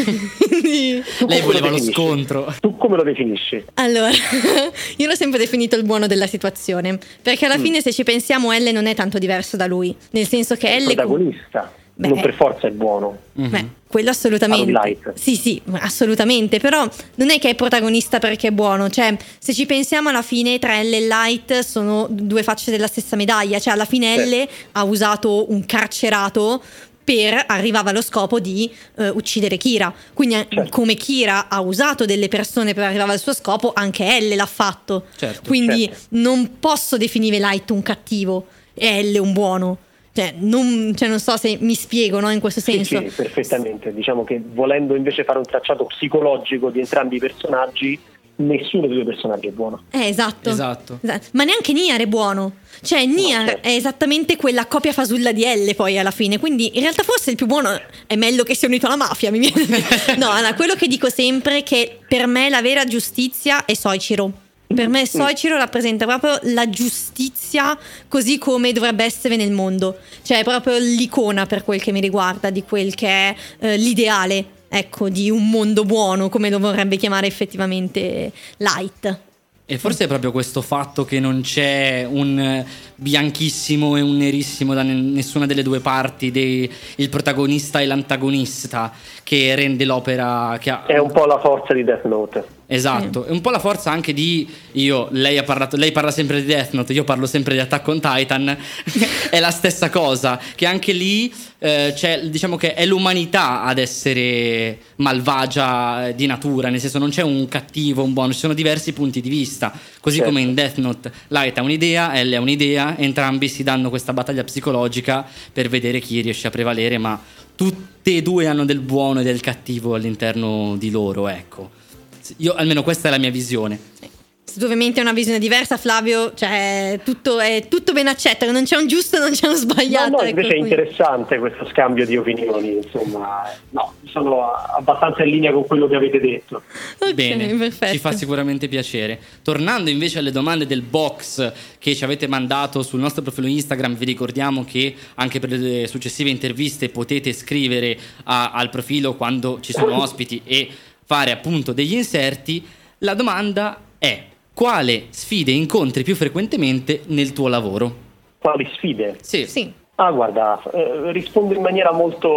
Quindi- Tu Lei come voleva lo definisci? scontro. Tu come lo definisci? Allora, io l'ho sempre definito il buono della situazione, perché alla fine, se ci pensiamo, Elle non è tanto diverso da lui, nel senso che Il Elle protagonista Beh. non per forza è buono. Beh, quello assolutamente. Aaron Light. Sì, sì, assolutamente. Però non è che è protagonista perché è buono. Cioè, se ci pensiamo, alla fine tra Elle e Light sono due facce della stessa medaglia. Cioè, alla fine Sì. Elle ha usato un carcerato per arrivava allo scopo di eh, uccidere Kira. Quindi, eh, Certo. come Kira ha usato delle persone per arrivare al suo scopo, anche Elle l'ha fatto. Certo, Quindi certo. non posso definire Light un cattivo e Elle un buono. Cioè non, cioè, non so se mi spiego, no, in questo Sì, senso. sì, perfettamente. Diciamo che volendo invece fare un tracciato psicologico di entrambi i personaggi, nessuno dei due personaggi è buono. Eh, esatto. Esatto. Esatto. Ma neanche Niar è buono. Cioè, Niar certo. è esattamente quella coppia fasulla di Elle poi alla fine. Quindi in realtà forse il più buono è meglio che sia unito alla mafia. Mi viene. No, allora, quello che dico sempre è che per me la vera giustizia è Soichiro. Per me Soichiro rappresenta proprio la giustizia così come dovrebbe essere nel mondo. Cioè è proprio l'icona, per quel che mi riguarda, di quel che è eh, l'ideale, ecco, di un mondo buono, come lo vorrebbe chiamare effettivamente Light. E forse è proprio questo fatto che non c'è un eh, bianchissimo e un nerissimo da ne- nessuna delle due parti, dei- il protagonista e l'antagonista, che rende l'opera che ha. È un po' la forza di Death Note. Esatto, è un po' la forza anche di io, lei ha parlato, lei parla sempre di Death Note, io parlo sempre di Attack on Titan. È la stessa cosa, che anche lì eh, c'è, diciamo che è l'umanità ad essere malvagia eh, di natura, nel senso non c'è un cattivo, un buono, ci sono diversi punti di vista, così Certo. come in Death Note Light ha un'idea, Elle ha un'idea, entrambi si danno questa battaglia psicologica per vedere chi riesce a prevalere, ma tutte e due hanno del buono e del cattivo all'interno di loro, ecco. Io, almeno questa è la mia visione. Se tu ovviamente hai una visione diversa, Flavio, cioè tutto è tutto ben accetto, non c'è un giusto, non c'è un sbagliato. No, no, ecco, invece è qui. interessante questo scambio di opinioni, insomma, no, sono abbastanza in linea con quello che avete detto. Ok, Bene, perfetto. ci fa sicuramente piacere. Tornando invece alle domande del box che ci avete mandato sul nostro profilo Instagram, vi ricordiamo che anche per le successive interviste potete scrivere a- al profilo quando ci sono ospiti e fare appunto degli inserti. La domanda è: quale sfide incontri più frequentemente nel tuo lavoro? Quali sfide? Sì. Sì. Ah, guarda, eh, rispondo in maniera molto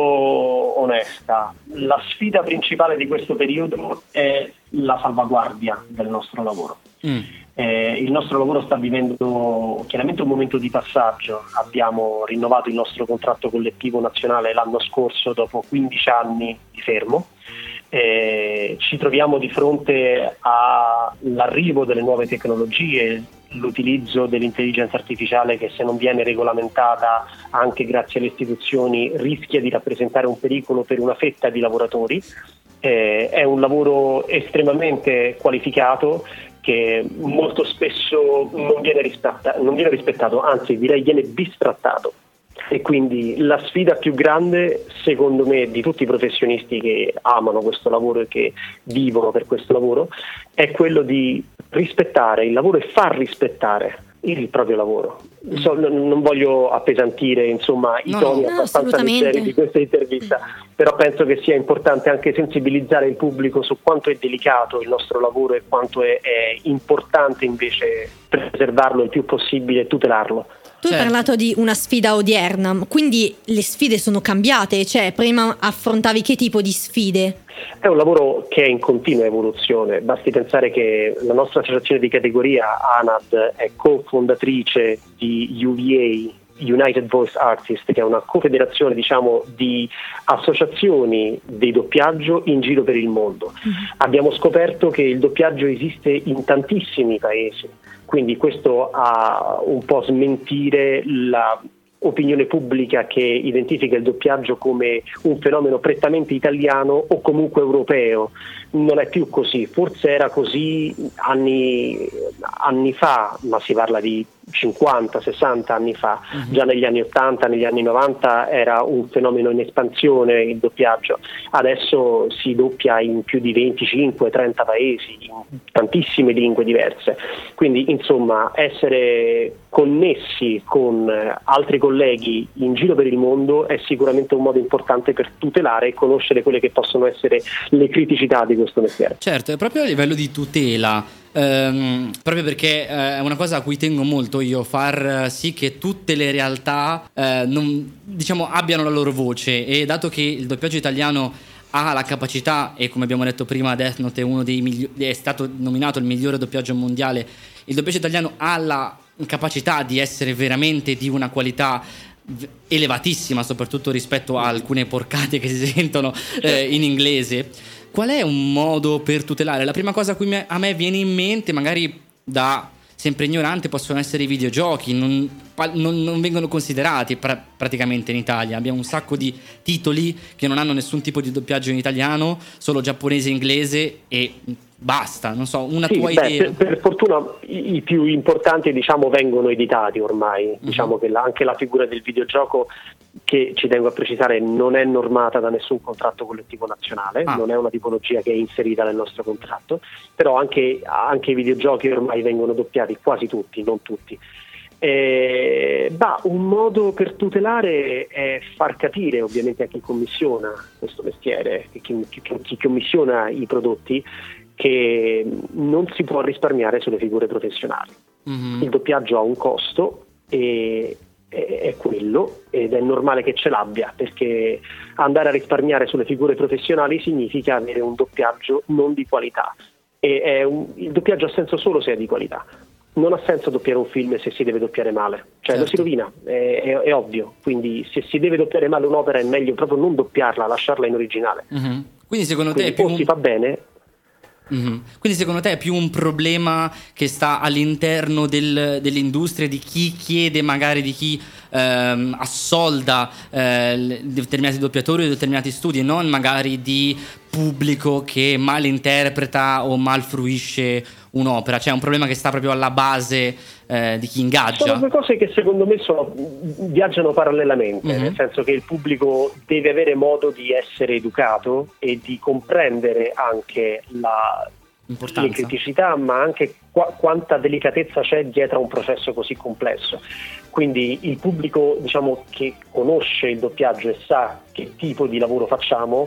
onesta. La sfida principale di questo periodo è la salvaguardia del nostro lavoro. Mm. Eh, il nostro lavoro sta vivendo chiaramente un momento di passaggio. Abbiamo rinnovato il nostro contratto collettivo nazionale l'anno scorso dopo quindici anni di fermo. Eh, ci troviamo di fronte all'arrivo delle nuove tecnologie, l'utilizzo dell'intelligenza artificiale che, se non viene regolamentata anche grazie alle istituzioni, rischia di rappresentare un pericolo per una fetta di lavoratori. Eh, è un lavoro estremamente qualificato che che molto spesso non viene, rispetta- non viene rispettato, anzi direi viene bistrattato. E quindi la sfida più grande, secondo me, di tutti i professionisti che amano questo lavoro e che vivono per questo lavoro, è quello di rispettare il lavoro e far rispettare il proprio lavoro. So, non, non voglio appesantire, insomma, i No, toni no, abbastanza assolutamente. leggeri di questa intervista, però penso che sia importante anche sensibilizzare il pubblico su quanto è delicato il nostro lavoro e quanto è, è importante invece preservarlo il più possibile e tutelarlo. Tu hai Certo. parlato di una sfida odierna, quindi le sfide sono cambiate, cioè prima affrontavi che tipo di sfide? È un lavoro che è in continua evoluzione, basti pensare che la nostra associazione di categoria ANAD è cofondatrice di U V A, United Voice Artists, che è una confederazione, diciamo, di associazioni di doppiaggio in giro per il mondo. Mm-hmm. Abbiamo scoperto che il doppiaggio esiste in tantissimi paesi, quindi questo a un po' smentire la opinione pubblica che identifica il doppiaggio come un fenomeno prettamente italiano o comunque europeo. Non è più così, forse era così anni, anni fa, ma si parla di cinquanta sessanta anni fa. Uh-huh. Già negli anni ottanta, negli anni novanta era un fenomeno in espansione il doppiaggio. Adesso si doppia in più di venticinque trenta paesi, in tantissime lingue diverse. Quindi insomma essere connessi con altri colleghi in giro per il mondo è sicuramente un modo importante per tutelare e conoscere quelle che possono essere le criticità di questo mestiere. Certo, è proprio a livello di tutela, ehm, proprio perché eh, è una cosa a cui tengo molto io, far sì che tutte le realtà eh, non, diciamo, abbiano la loro voce, e dato che il doppiaggio italiano ha la capacità, e come abbiamo detto prima Death Note è uno dei migliori, è stato nominato il migliore doppiaggio mondiale, il doppiaggio italiano ha la capacità di essere veramente di una qualità elevatissima, soprattutto rispetto a alcune porcate che si sentono eh, in inglese. Qual è un modo per tutelare? La prima cosa a cui me, a me viene in mente, magari da sempre ignorante, possono essere i videogiochi, non, non, non vengono considerati pra, praticamente in Italia. Abbiamo un sacco di titoli che non hanno nessun tipo di doppiaggio in italiano, solo giapponese e inglese, e basta, non so, una sì, tua beh, idea. Per, per fortuna i, i più importanti, diciamo, vengono editati ormai. Uh-huh. Diciamo che la, anche la figura del videogioco, che ci tengo a precisare, non è normata da nessun contratto collettivo nazionale, ah. non è una tipologia che è inserita nel nostro contratto, però anche, anche i videogiochi ormai vengono doppiati, quasi tutti, non tutti. Eh, bah, un modo per tutelare è far capire ovviamente a chi commissiona questo mestiere, chi, chi, chi commissiona i prodotti, che non si può risparmiare sulle figure professionali. Mm-hmm. Il doppiaggio ha un costo e è quello, ed è normale che ce l'abbia, perché andare a risparmiare sulle figure professionali significa avere un doppiaggio non di qualità, e è un, il doppiaggio ha senso solo se è di qualità. Non ha senso doppiare un film se si deve doppiare male, cioè certo. Lo si rovina, è, è, è ovvio. Quindi se si deve doppiare male un'opera è meglio proprio non doppiarla, lasciarla in originale. Mm-hmm. Quindi secondo Quindi te è più o si fa bene. Mm-hmm. Quindi secondo te è più un problema che sta all'interno del, dell'industria, di chi chiede, magari di chi ehm, assolda eh, determinati doppiatori o determinati studi, e non magari di pubblico che malinterpreta o malfruisce un'opera? Cioè è un problema che sta proprio alla base eh, di chi ingaggia. Sono due cose che secondo me sono, viaggiano parallelamente, mm-hmm. nel senso che il pubblico deve avere modo di essere educato e di comprendere anche la, le criticità, ma anche qua, quanta delicatezza c'è dietro a un processo così complesso. Quindi il pubblico, diciamo, che conosce il doppiaggio e sa che tipo di lavoro facciamo,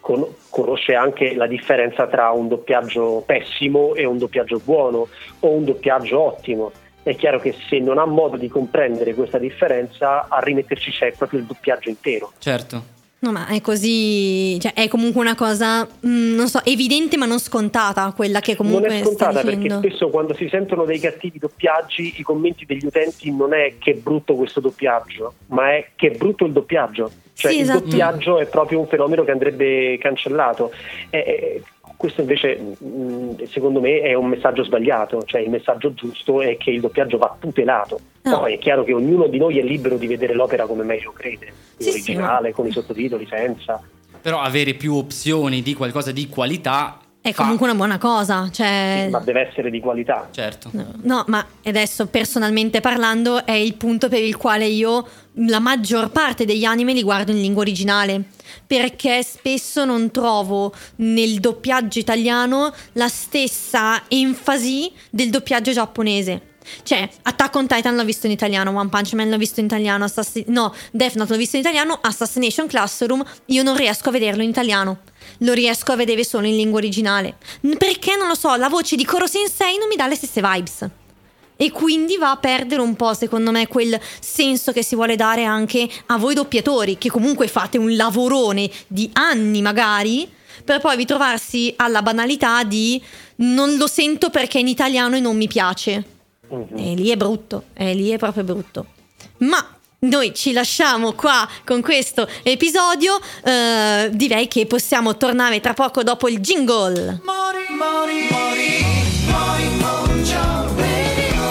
conosce anche la differenza tra un doppiaggio pessimo e un doppiaggio buono, o un doppiaggio ottimo. È chiaro che se non ha modo di comprendere questa differenza, a rimetterci c'è proprio il doppiaggio intero. Certo. No, ma è così, cioè è comunque una cosa, mh, non so, evidente ma non scontata, quella che comunque non è scontata, stai perché spesso quando si sentono dei cattivi doppiaggi, i commenti degli utenti non è che brutto questo doppiaggio, ma è che brutto il doppiaggio. Cioè sì, il esatto. doppiaggio è proprio un fenomeno che andrebbe cancellato. Eh, questo invece mh, secondo me è un messaggio sbagliato, cioè il messaggio giusto è che il doppiaggio va tutelato. No. Poi è chiaro che ognuno di noi è libero di vedere l'opera come meglio crede, in sì, originale, sì, con i sottotitoli, senza. Però avere più opzioni di qualcosa di qualità è fa. comunque una buona cosa, cioè... Ma deve essere di qualità. Certo. No, no, ma adesso personalmente parlando è il punto per il quale io la maggior parte degli anime li guardo in lingua originale, perché spesso non trovo nel doppiaggio italiano la stessa enfasi del doppiaggio giapponese. Cioè, Attack on Titan l'ho visto in italiano, One Punch Man l'ho visto in italiano, Assassin- no, Death Note l'ho visto in italiano, Assassination Classroom io non riesco a vederlo in italiano, lo riesco a vedere solo in lingua originale, perché non lo so, la voce di Koro Sensei non mi dà le stesse vibes e quindi va a perdere un po', secondo me, quel senso che si vuole dare anche a voi doppiatori, che comunque fate un lavorone di anni magari, per poi ritrovarsi alla banalità di non lo sento perché è in italiano e non mi piace. E lì è brutto, e lì è proprio brutto. Ma noi ci lasciamo qua con questo episodio. eh, Direi che possiamo tornare tra poco dopo il jingle. Mori, mori, mori, mori Mojo Radio.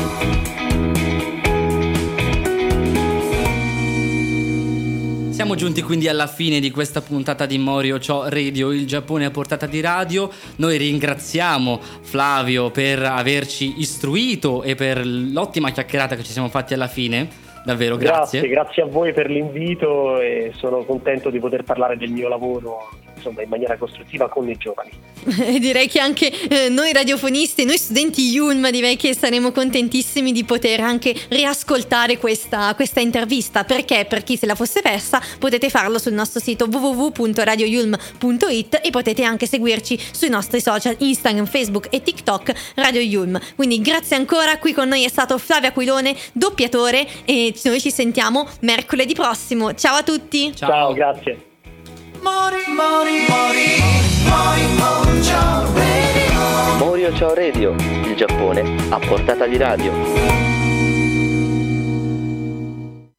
Siamo giunti quindi alla fine di questa puntata di Morio Ciò Radio, il Giappone a portata di radio. Noi ringraziamo Flavio per averci istruito e per l'ottima chiacchierata che ci siamo fatti alla fine. Davvero, grazie. Grazie, grazie a voi per l'invito e sono contento di poter parlare del mio lavoro, insomma, in maniera costruttiva con i giovani. E direi che anche eh, noi radiofonisti, noi studenti Yulm, direi che saremo contentissimi di poter anche riascoltare questa, questa intervista, perché per chi se la fosse persa potete farlo sul nostro sito w w w punto radio yulm punto i t e potete anche seguirci sui nostri social Instagram, Facebook e TikTok Radio Yulm. Quindi grazie ancora, qui con noi è stato Flavio Aquilone, doppiatore, e noi ci sentiamo mercoledì prossimo. Ciao a tutti. Ciao. Ciao, grazie. Mori, mori, mori, mori Mojo Radio. Morio Ciao Radio, il Giappone a portata di radio.